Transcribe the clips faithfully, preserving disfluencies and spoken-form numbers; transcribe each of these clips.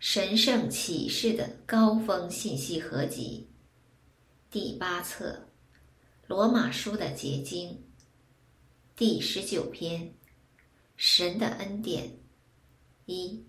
神圣启示的高峰信息合集，第八册，罗马书的结晶，第十九篇，神的恩典。一，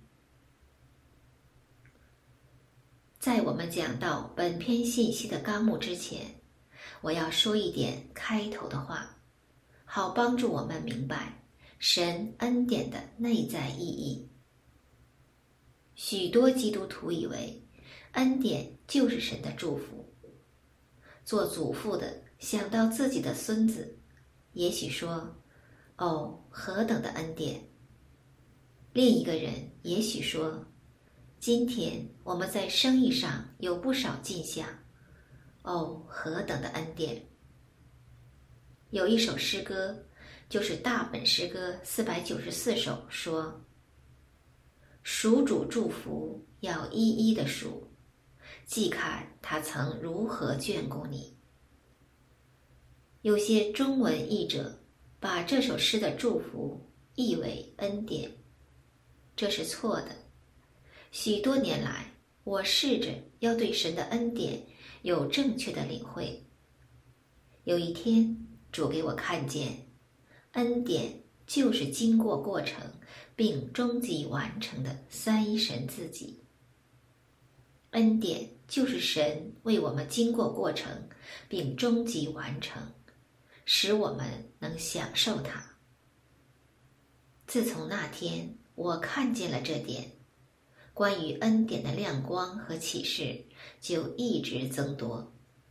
在我们讲到本篇信息的纲目之前，我要说一点开头的话，好帮助我们明白神恩典的内在意义。许多基督徒以为恩典就是神的祝福，做祖父的想到自己的孙子，也许说：“哦，何等的恩典！”另一个人也许说：“今天我们在生意上有不少进项，哦，何等的恩典！”有一首诗歌，就是大本诗歌四百九十四首，说：“属主祝福，要一一的数，细看他曾如何眷顾你。”有些中文译者把这首诗的祝福译为恩典，这是错的。许多年来，我试着要对神的恩典有正确的领会。有一天，主给我看见，恩典就是经过过程并终极完成的三一神自己。恩典就是神为我们经过过程并终极完成，使我们能享受它。自从那天我看见了这点，关于恩典的亮光和启示就一直增多。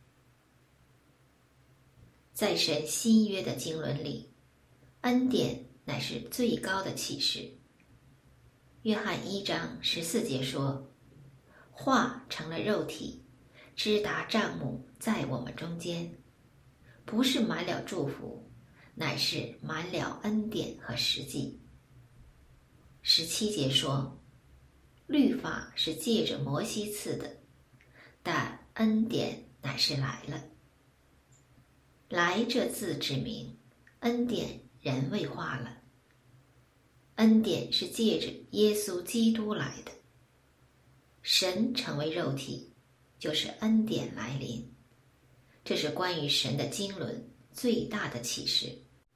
在神新约的经纶里，恩典乃是最高的启示。约翰一章十四节说：“话成了肉体，直达帐幕，在我们中间，不是满了祝福，乃是满了恩典和实际。”十七节说：“律法是借着摩西赐的，但恩典乃是来了。”来这字指明，恩典人未化了。恩典是借着耶稣基督来的。神成为肉体，就是恩典来临。这是关于神的经纶最大的启示。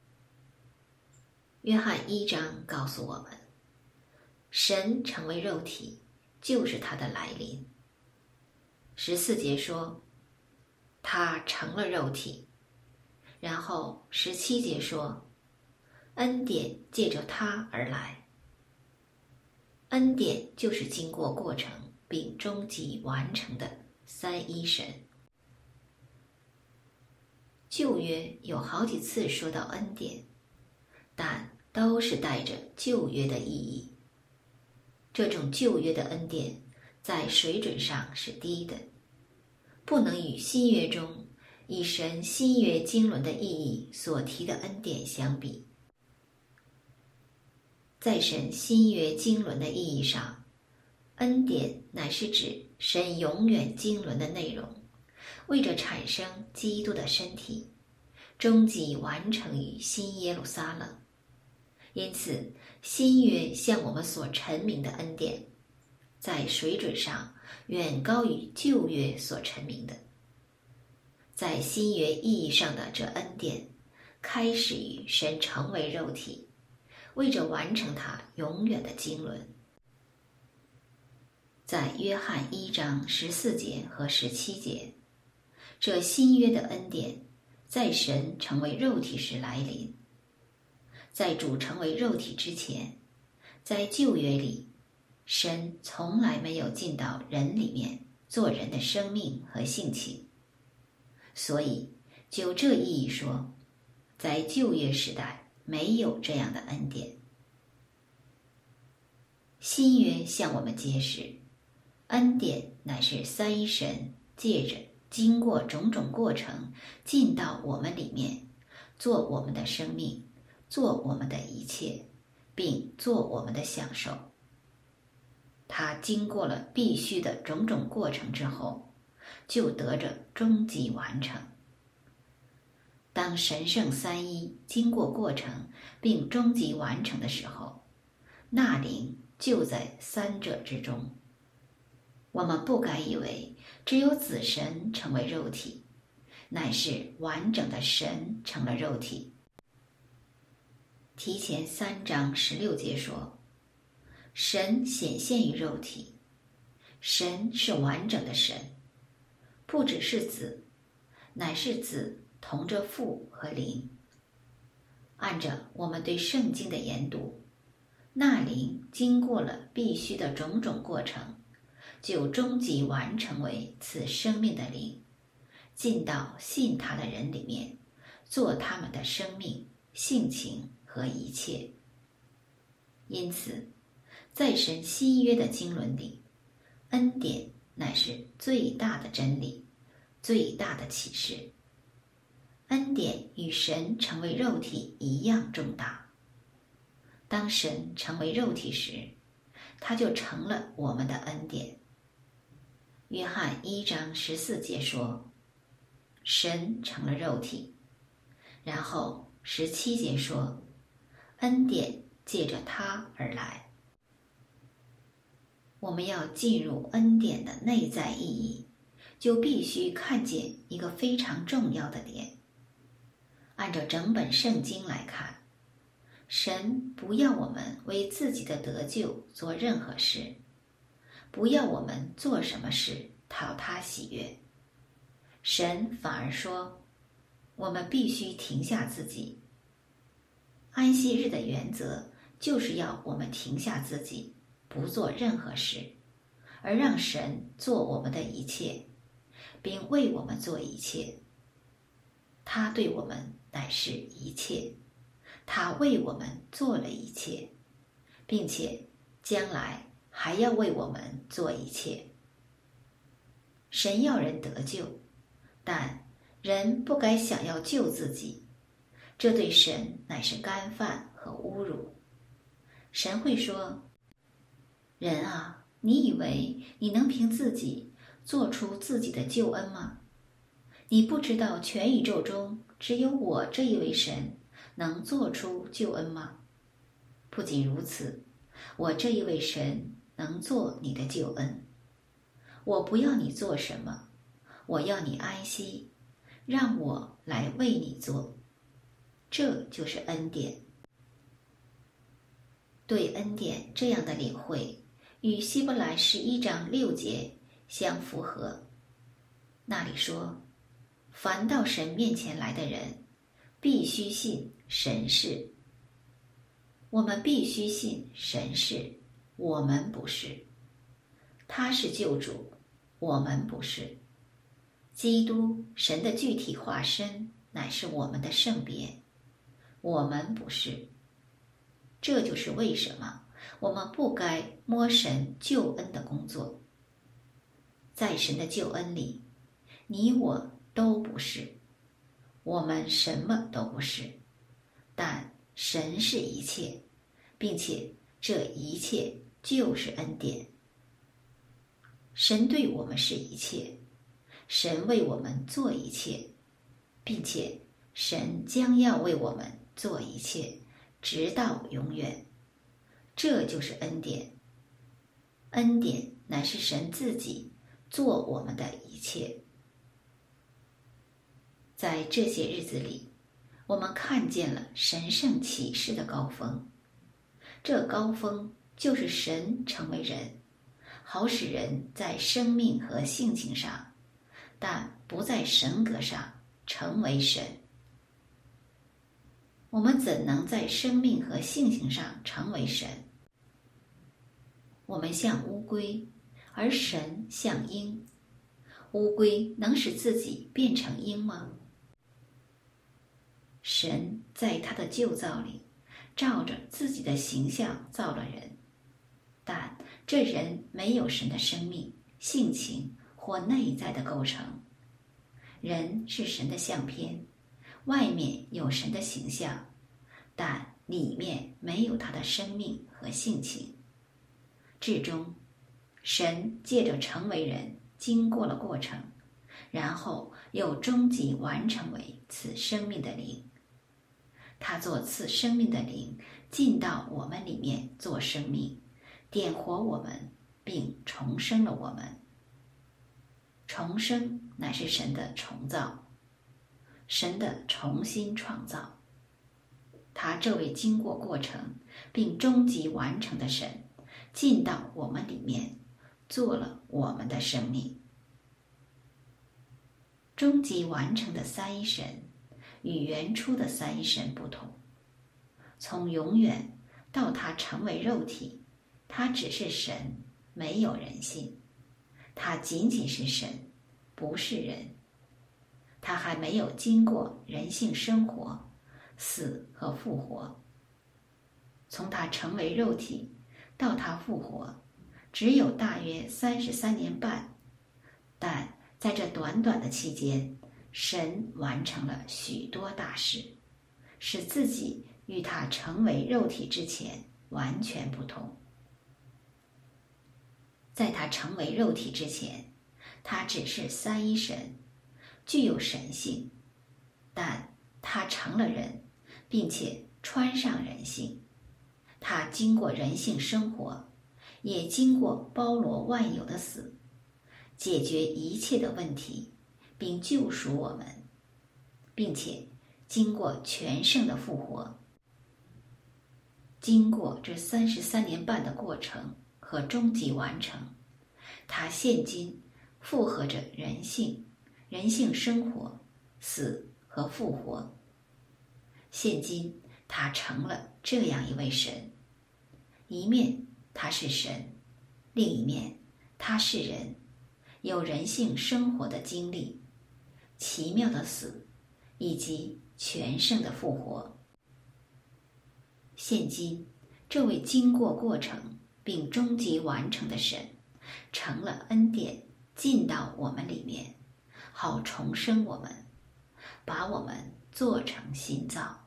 约翰一章告诉我们，神成为肉体，就是他的来临。十四节说，他成了肉体。然后十七节说，恩典借着他而来。恩典就是经过过程并终极完成的三一神。旧约有好几次说到恩典，但都是带着旧约的意义。这种旧约的恩典在水准上是低的，不能与新约中以神新约经纶的意义所提的恩典相比。在神新约经纶的意义上，恩典乃是指神永远经纶的内容，为着产生基督的身体，终极完成于新耶路撒冷。因此，新约向我们所陈明的恩典，在水准上远高于旧约所陈明的。在新约意义上的这恩典，开始于神成为肉体，为着完成他永远的经纶。在约翰一章十四节和十七节，这新约的恩典在神成为肉体时来临。在主成为肉体之前，在旧约里，神从来没有进到人里面做人的生命和性情。所以就这意义说，在旧约时代没有这样的恩典。新约向我们揭示，恩典乃是三一神借着经过种种过程进到我们里面，做我们的生命，做我们的一切，并做我们的享受。他经过了必须的种种过程之后，就得着终极完成。当神圣三一经过过程并终极完成的时候，那灵就在三者之中， 我们不该以为只有子神成为肉体，乃是完整的神成了肉体。提前三章十六节说，神显现于肉体。神是完整的神，不只是子，乃是子同着父和灵。按着我们对圣经的研读，那灵经过了必须的种种过程，就终极完成为此生命的灵，进到信他的人里面，做他们的生命、性情和一切。因此，在神新约的经纶里，恩典乃是最大的真理，最大的启示。恩典与神成为肉体一样重大。当神成为肉体时，他就成了我们的恩典。约翰一章十四节说，神成了肉体。然后十七节说，恩典借着他而来。我们要进入恩典的内在意义，就必须看见一个非常重要的点。按照整本圣经来看，神不要我们为自己的得救做任何事，不要我们做什么事讨他喜悦。神反而说，我们必须停下自己。安息日的原则就是要我们停下自己，不做任何事，而让神做我们的一切，并为我们做一切。他对我们乃是一切，他为我们做了一切，并且将来还要为我们做一切。神要人得救，但人不该想要救自己，这对神乃是干犯和侮辱。神会说，人啊，你以为你能凭自己做出自己的救恩吗？你不知道全宇宙中只有我这一位神能做出救恩吗？不仅如此，我这一位神能做你的救恩。我不要你做什么，我要你安息，让我来为你做。这就是恩典。对恩典这样的领会，与希伯来十一章六节相符合。那里说，凡到神面前来的人，必须信神是。我们必须信神是，我们不是。他是救主，我们不是。基督，神的具体化身，乃是我们的圣别，我们不是。这就是为什么我们不该摸神救恩的工作。在神的救恩里，你我都不是，我们什么都不是，但神是一切，并且这一切就是恩典。神对我们是一切，神为我们做一切，并且神将要为我们做一切，直到永远。这就是恩典。恩典乃是神自己做我们的一切。在这些日子里，我们看见了神圣启示的高峰。这高峰就是神成为人，好使人在生命和性情上，但不在神格上成为神。我们怎能在生命和性情上成为神？我们像乌龟，而神像鹰。乌龟能使自己变成鹰吗？神在他的旧造里，照着自己的形象造了人，但这人没有神的生命、性情或内在的构成。人是神的相片，外面有神的形象，但里面没有他的生命和性情。至终，神借着成为人，经过了过程，然后又终极完成为此生命的灵。他做赐生命的灵，进到我们里面做生命，点活我们，并重生了我们。 重生乃是神的重造，神的重新创造。他这位经过过程并终极完成的神，进到我们里面，做了我们的生命。终极完成的三一神与原初的三一神不同，从永远到他成为肉体，他只是神，没有人性。他仅仅是神，不是人。他还没有经过人性生活、死和复活。从他成为肉体到他复活，只有大约三十三年半，但在这短短的期间，神完成了许多大事，使自己与他成为肉体之前完全不同。在他成为肉体之前，他只是三一神，具有神性，但他成了人，并且穿上人性。他经过人性生活，也经过包罗万有的死，解决一切的问题，并救赎我们，并且经过全胜的复活。经过这三十三年半的过程和终极完成，他现今复合着人性、人性生活、死和复活。现今他成了这样一位神，一面他是神，另一面他是人，有人性生活的经历，奇妙的死，以及全胜的复活。现今这位经过过程并终极完成的神，成了恩典，进到我们里面，好重生我们，把我们做成新造。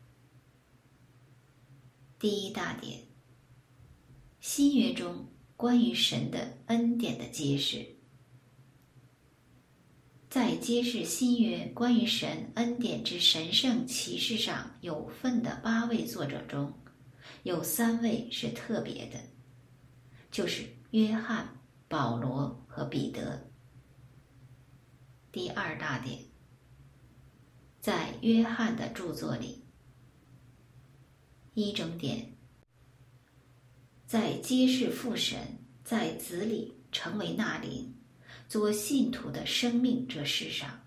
第一大点，新约中关于神的恩典的揭示。在揭示新约关于神恩典之神圣启示上有份的八位作者中，有三位是特别的，就是约翰、保罗和彼得。第二大点，在约翰的著作里，一中点，在揭示父神在子里成为那灵，做信徒的生命这事上，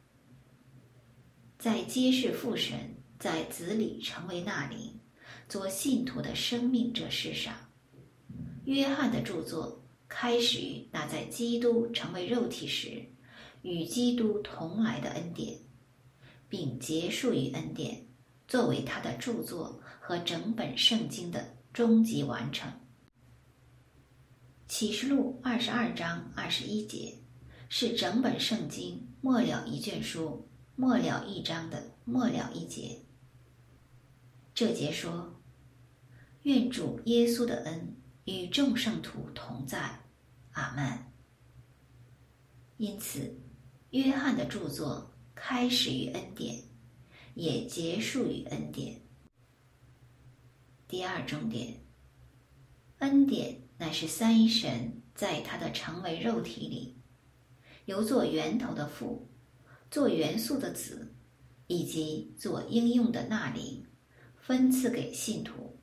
在揭示父神在子里成为那灵，做信徒的生命这事上，约翰的著作开始于那在基督成为肉体时与基督同来的恩典，并结束于恩典，作为他的著作和整本圣经的终极完成。启示录二十二章二十一节是整本圣经末了一卷书末了一章的末了一节。这节说：愿主耶稣的恩与众圣徒同在，阿们。因此约翰的著作开始于恩典，也结束于恩典。第二重点，恩典乃是三一神在他的成为肉体里，由做源头的父、做元素的子以及做应用的那灵分赐给信徒。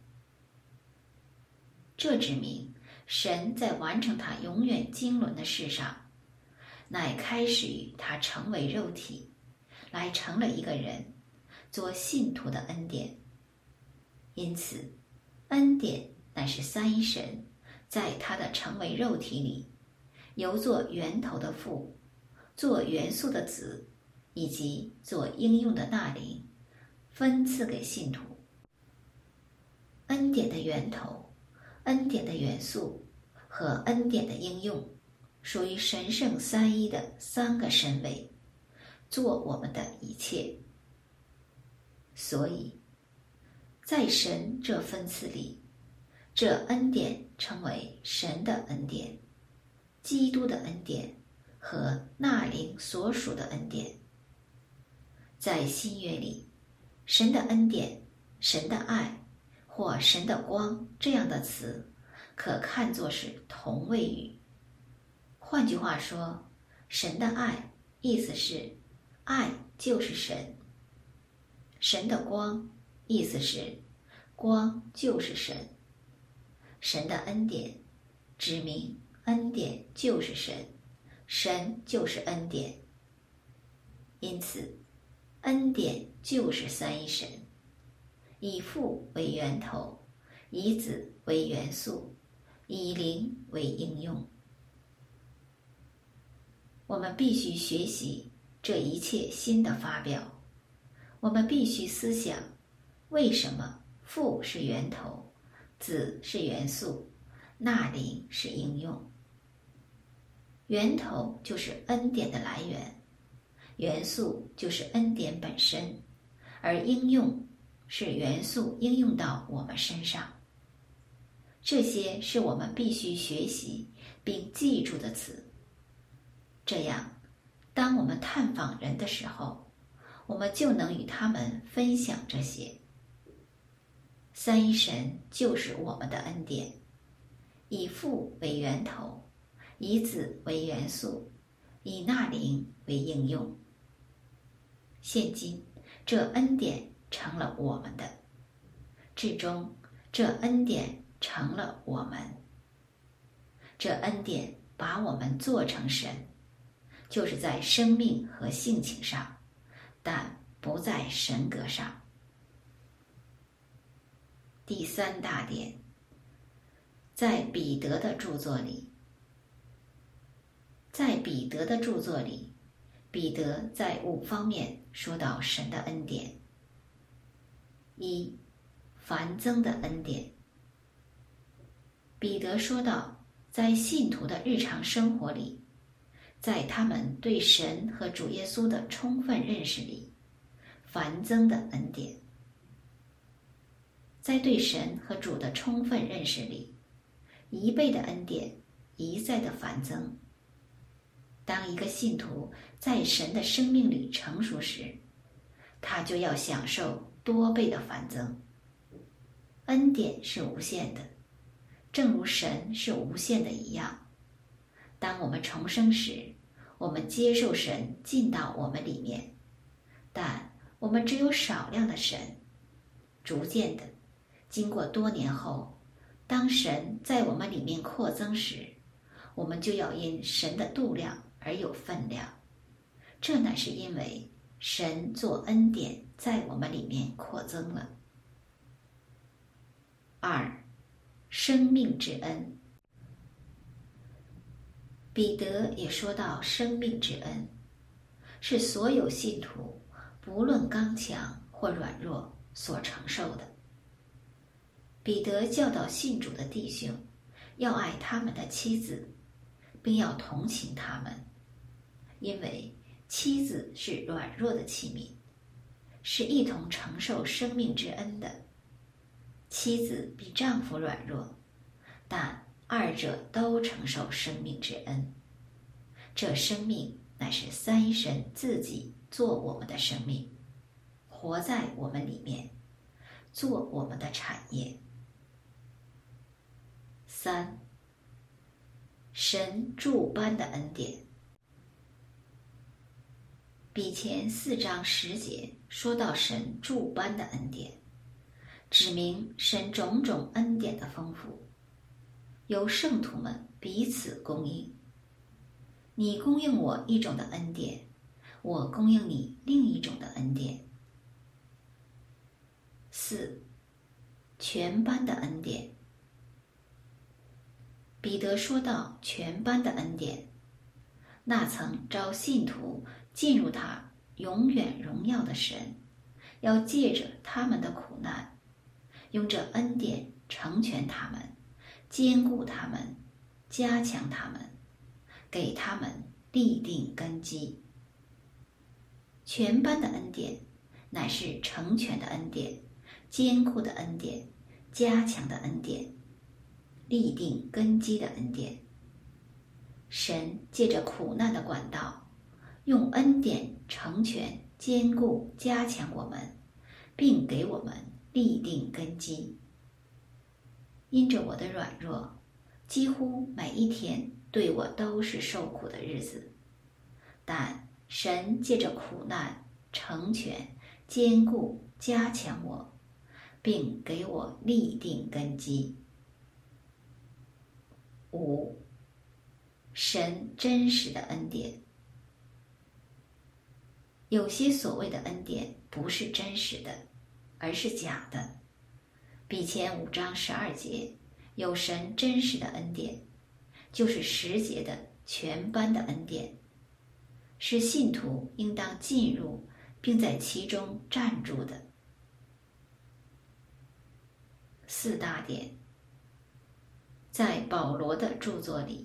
这指明神在完成他永远经纶的事上，乃开始于他成为肉体，来成了一个人，做信徒的恩典。因此恩典乃是三一神在他的成为肉体里，由做源头的父、做元素的子以及做应用的那灵分赐给信徒。恩典的源头、恩典的元素和恩典的应用属于神圣三一的三个身位，做我们的一切。所以在神这分赐里，这恩典称为神的恩典、基督的恩典和那灵所属的恩典。在新约里，神的恩典、神的爱或神的光这样的词可看作是同位语。换句话说， 神的爱，意思是爱就是神。神的光，意思是光就是神。神的恩典，指明恩典就是神，神就是恩典。因此，恩典就是三一神，以父为源头，以子为元素，以灵为应用。我们必须学习这一切新的发表，我们必须思想，为什么父是源头，子是元素，那灵是应用。源头就是恩典的来源，元素就是恩典本身，而应用是元素应用到我们身上。这些是我们必须学习并记住的词。这样，当我们探访人的时候，我们就能与他们分享这些。三一神就是我们的恩典，以父为源头，以子为元素，以那灵为应用。现今，这恩典成了我们的，至终这恩典成了我们。这恩典把我们做成神，就是在生命和性情上，但不在神格上。第三大点，在彼得的著作里，在彼得的著作里，彼得在五方面说到神的恩典。一、繁增的恩典。彼得说到，在信徒的日常生活里，在他们对神和主耶稣的充分认识里，繁增的恩典。在对神和主的充分认识里，一倍的恩典一再的繁增。当一个信徒在神的生命里成熟时，他就要享受多倍的繁增。恩典是无限的，正如神是无限的一样。当我们重生时，我们接受神进到我们里面，但我们只有少量的神。逐渐的，经过多年后，当神在我们里面扩增时，我们就要因神的度量而有分量。这乃是因为神做恩典在我们里面扩增了。二、生命之恩。彼得也说到生命之恩，是所有信徒不论刚强或软弱所承受的。彼得教导信主的弟兄要爱他们的妻子，并要同情他们，因为妻子是软弱的器皿，是一同承受生命之恩的。妻子比丈夫软弱，但二者都承受生命之恩。这生命乃是三一神自己做我们的生命，活在我们里面，做我们的产业。三、神诸般的恩典。比前四章十节说到神诸般的恩典，指明神种种恩典的丰富，由圣徒们彼此供应。你供应我一种的恩典，我供应你另一种的恩典。四、全般的恩典。彼得说到全般的恩典，那曾召信徒进入他永远荣耀的神，要借着他们的苦难，用这恩典成全他们，坚固他们，加强他们，给他们立定根基。全般的恩典乃是成全的恩典，坚固的恩典，加强的恩典，立定根基的恩典。神借着苦难的管道，用恩典成全、坚固、加强我们，并给我们立定根基。因着我的软弱，几乎每一天对我都是受苦的日子。 但神借着苦难成全、坚固、加强我，并给我立定根基。五、神真实的恩典。有些所谓的恩典不是真实的，而是假的。比前五章十二节有神真实的恩典，就是十节的全班的恩典，是信徒应当进入并在其中站住的。四大点，在保罗的著作里。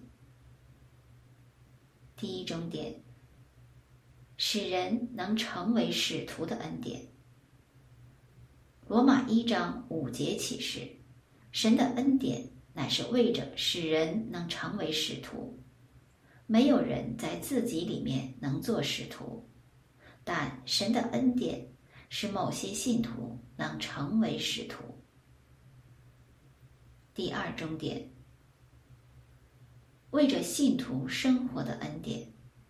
第一中点，使人能成为使徒的恩典。罗马一章五节启示，神的恩典乃是为着使人能成为使徒。没有人在自己里面能做使徒，但神的恩典使某些信徒能成为使徒。第二中点，为着信徒生活的恩典。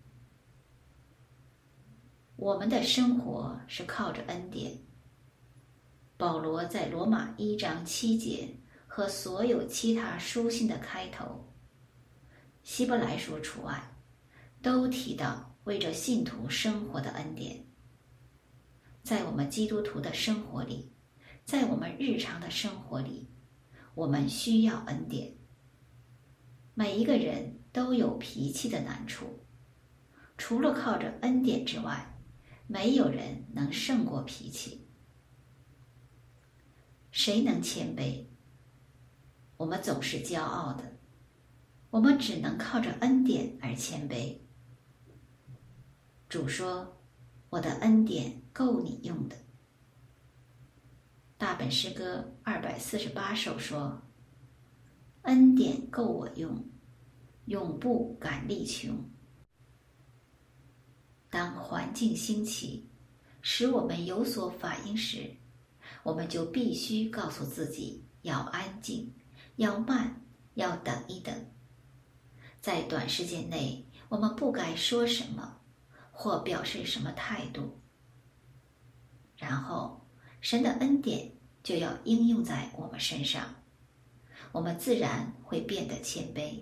我们的生活是靠着恩典。保罗在罗马一章七节和所有其他书信的开头，希伯来书除外，都提到为着信徒生活的恩典。在我们基督徒的生活里，在我们日常的生活里，我们需要恩典。每一个人都有脾气的难处，除了靠着恩典之外，没有人能胜过脾气。谁能谦卑？我们总是骄傲的，我们只能靠着恩典而谦卑。主说，我的恩典够你用的。大本诗歌二百四十八首说，恩典够我用，永不感力穷。当环境兴起，使我们有所反应时，我们就必须告诉自己要安静，要慢，要等一等。在短时间内，我们不该说什么，或表示什么态度。然后，神的恩典就要应用在我们身上，我们自然会变得谦卑。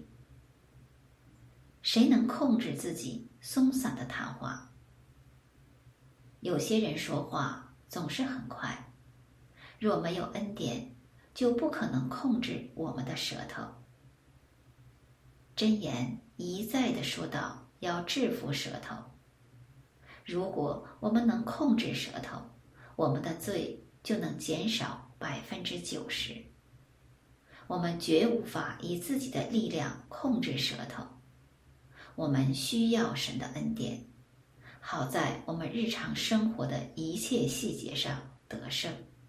谁能控制自己松散的谈话？有些人说话总是很快，若没有恩典，就不可能控制我们的舌头。箴言一再地说到要制服舌头。如果我们能控制舌头，我们的罪就能减少百分之九十。我们绝无法以自己的力量控制舌头，我们需要神的恩典，好在我们日常生活的一切细节上得胜。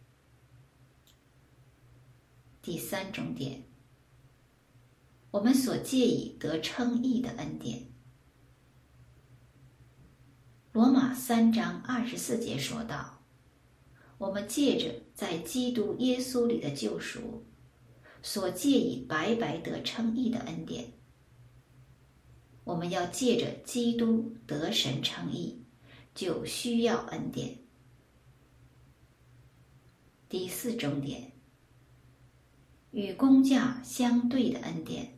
第三重点，我们所借以得称义的恩典。罗马三章二十四节说道，我们借着在基督耶稣里的救赎，所借以白白得称义的恩典。我们要借着基督得神称义，就需要恩典。第四重点，与工价相对的恩典。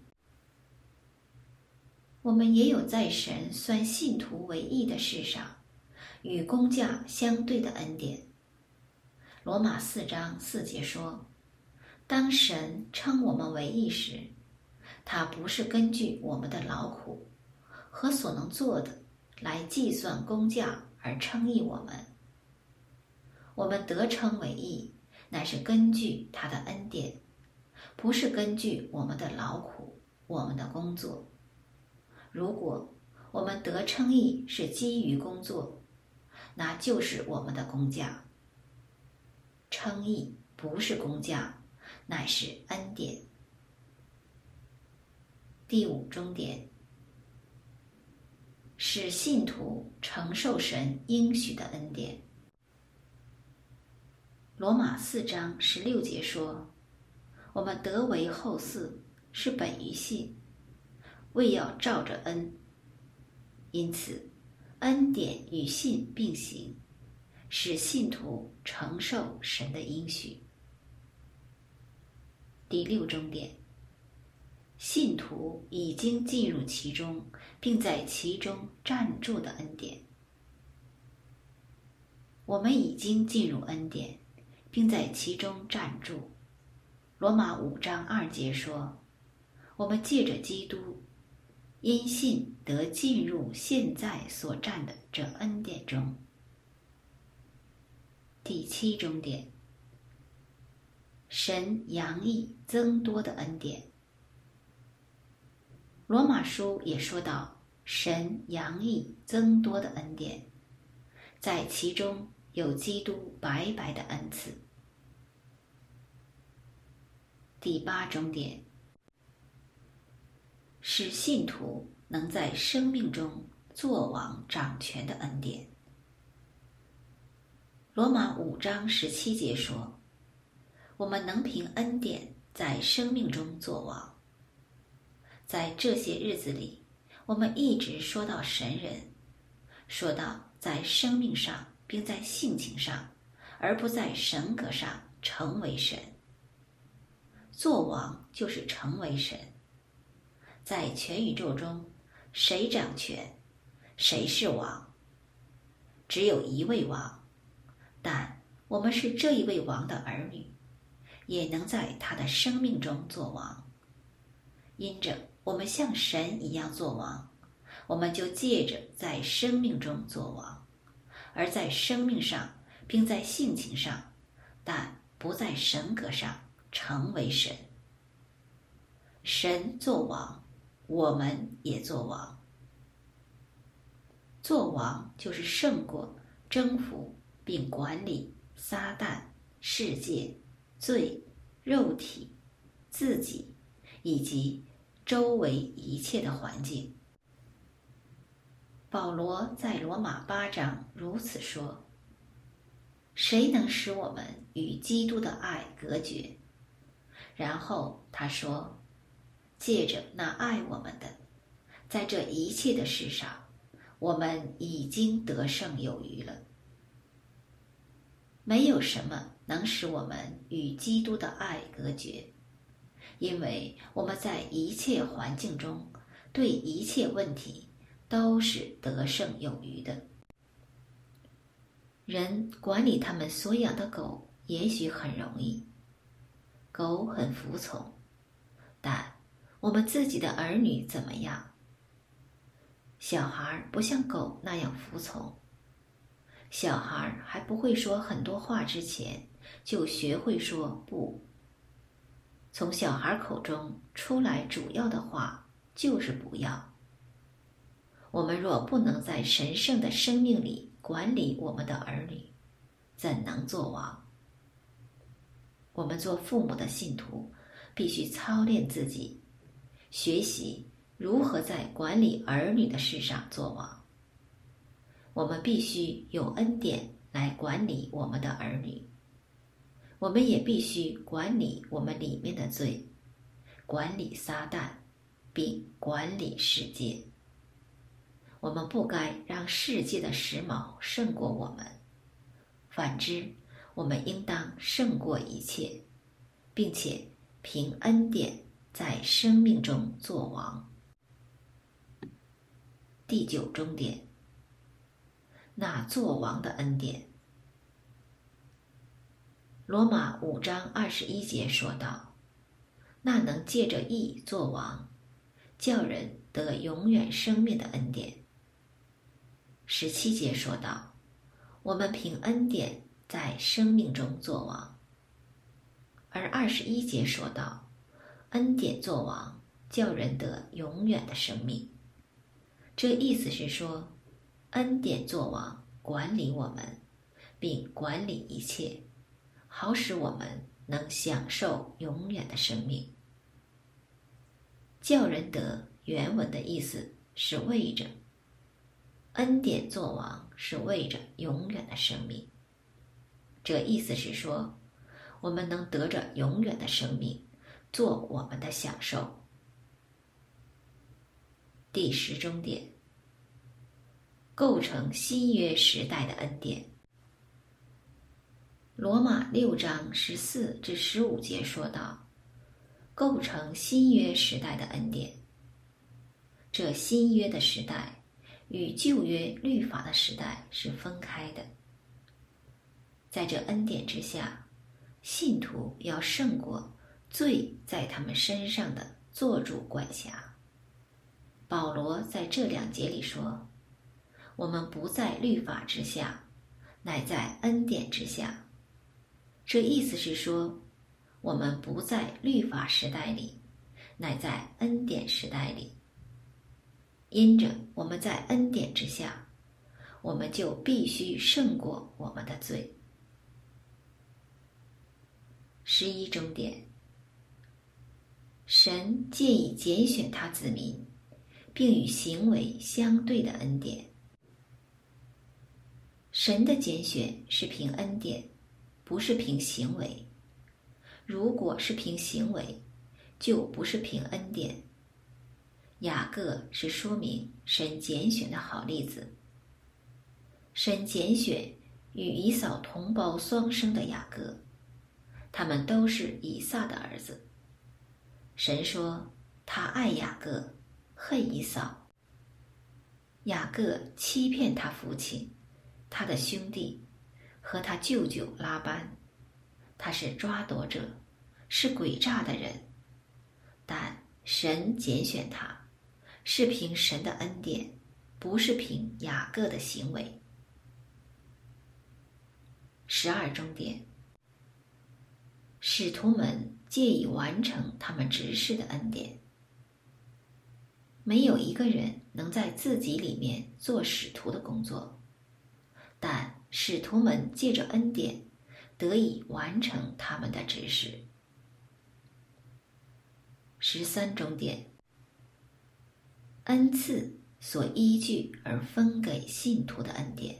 我们也有在神算信徒为义的事上，与工价相对的恩典。罗马四章四节说，当神称我们为义时，他不是根据我们的劳苦和所能做的来计算工价而称义我们。我们得称为义，乃是根据他的恩典，不是根据我们的劳苦，我们的工作。如果我们得称义是基于工作，那就是我们的工价。称义不是工价，乃是恩典。第五重点，使信徒承受神应许的恩典。罗马四章十六节说，我们得为后嗣，是本于信，为要照着恩。因此， 恩典与信并行，使信徒承受神的应许。第六终点，信徒已经进入其中，并在其中站住的恩典。我们已经进入恩典，并在其中站住。罗马五章二节说，我们借着基督，因信得进入现在所站的这恩典中。第七终点，神洋溢增多的恩典。罗马书也说到，神洋溢增多的恩典，在其中有基督白白的恩赐。第八终点，使信徒能在生命中作王掌权的恩典。罗马五章十七节说，我们能凭恩典在生命中作王。在这些日子里，我们一直说到神人，说到在生命上并在性情上，而不在神格上成为神。作王就是成为神。在全宇宙中，谁掌权，谁是王？只有一位王，但我们是这一位王的儿女，也能在他的生命中作王。因着我们像神一样作王，我们就借着在生命中作王，而在生命上并在性情上，但不在神格上成为神。神作王，我们也作王。作王就是胜过、征服并管理撒旦、世界、罪、肉体、自己以及周围一切的环境。保罗在罗马八章如此说，谁能使我们与基督的爱隔绝？然后他说，借着那爱我们的，在这一切的事上，我们已经得胜有余了。没有什么能使我们与基督的爱隔绝，因为我们在一切环境中，对一切问题都是得胜有余的。人管理他们所养的狗也许很容易，狗很服从，但我们自己的儿女怎么样？小孩不像狗那样服从，小孩还不会说很多话之前，就学会说不。从小孩口中出来主要的话就是不要。我们若不能在神圣的生命里管理我们的儿女，怎能做王？我们做父母的信徒必须操练自己，学习如何在管理儿女的事上做王。我们必须有恩典来管理我们的儿女，我们也必须管理我们里面的罪，管理撒旦，并管理世界。我们不该让世界的时髦胜过我们，反之，我们应当胜过一切，并且凭恩典在生命中作王。第九终点，那作王的恩典。罗马五章二十一节说道，那能借着义作王，叫人得永远生命的恩典。十七节说道，我们凭恩典在生命中作王。而二十一节说道，恩典作王，叫人得永远的生命。这意思是说，恩典作王，管理我们，并管理一切，好使我们能享受永远的生命。叫人得原文的意思是为着，恩典作王是为着永远的生命。这意思是说，我们能得着永远的生命，做我们的享受。第十终点， 构成新约时代的恩典。罗马六章十四至十五节说道，构成新约时代的恩典。这新约的时代与旧约律法的时代是分开的。在这恩典之下，信徒要胜过罪在他们身上的作主管辖。保罗在这两节里说，我们不在律法之下，乃在恩典之下。这意思是说，我们不在律法时代里，乃在恩典时代里。因着我们在恩典之下，我们就必须胜过我们的罪。十一终点，神借以拣选他子民，并与行为相对的恩典。神的拣选是凭恩典，不是凭行为。如果是凭行为，就不是凭恩典。雅各是说明神拣选的好例子。神拣选与以扫同胞双生的雅各，他们都是以撒的儿子。神说他爱雅各，恨以扫。雅各欺骗他父亲、他的兄弟和他舅舅拉班，他是抓夺者，是诡诈的人。但神拣选他，是凭神的恩典，不是凭雅各的行为。十二终点，使徒们借以完成他们执事的恩典。没有一个人能在自己里面做使徒的工作，但使徒们借着恩典得以完成他们的执事。十三终点，恩赐所依据而分给信徒的恩典。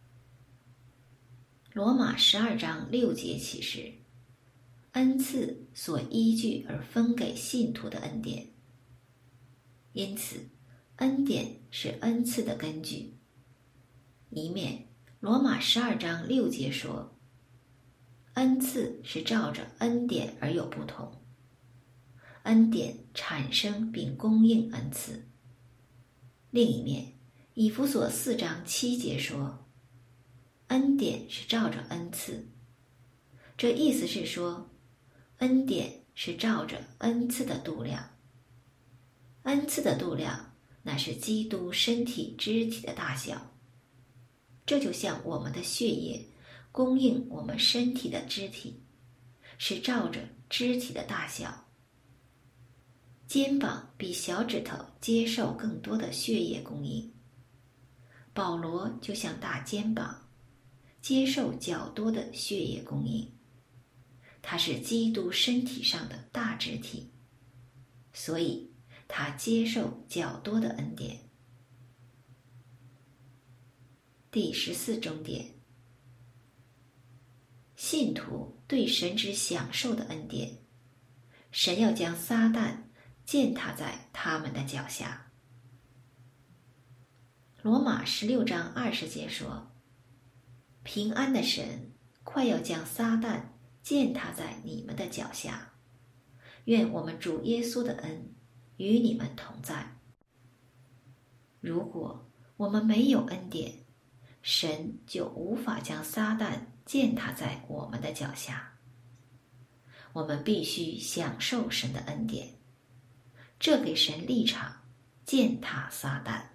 罗马十二章六节启示，恩赐所依据而分给信徒的恩典。因此，恩典是恩赐的根据。一面，罗马十二章六节说，恩赐是照着恩典而有不同，恩典产生并供应恩赐。另一面，以弗所四章七节说，恩典是照着恩赐。这意思是说，恩典是照着恩赐的度量。恩赐的度量乃是基督身体肢体的大小。这就像我们的血液供应我们身体的肢体，是照着肢体的大小。肩膀比小指头接受更多的血液供应，保罗就像大肩膀，接受较多的血液供应。他是基督身体上的大肢体，所以他接受较多的恩典。第十四终点，信徒对神之享受的恩典，神要将撒旦践踏在他们的脚下。罗马十六章二十节说，平安的神快要将撒旦践踏在你们的脚下，愿我们主耶稣的恩与你们同在。如果我们没有恩典，神就无法将撒旦践踏在我们的脚下。我们必须享受神的恩典，这给神立场，践踏撒旦。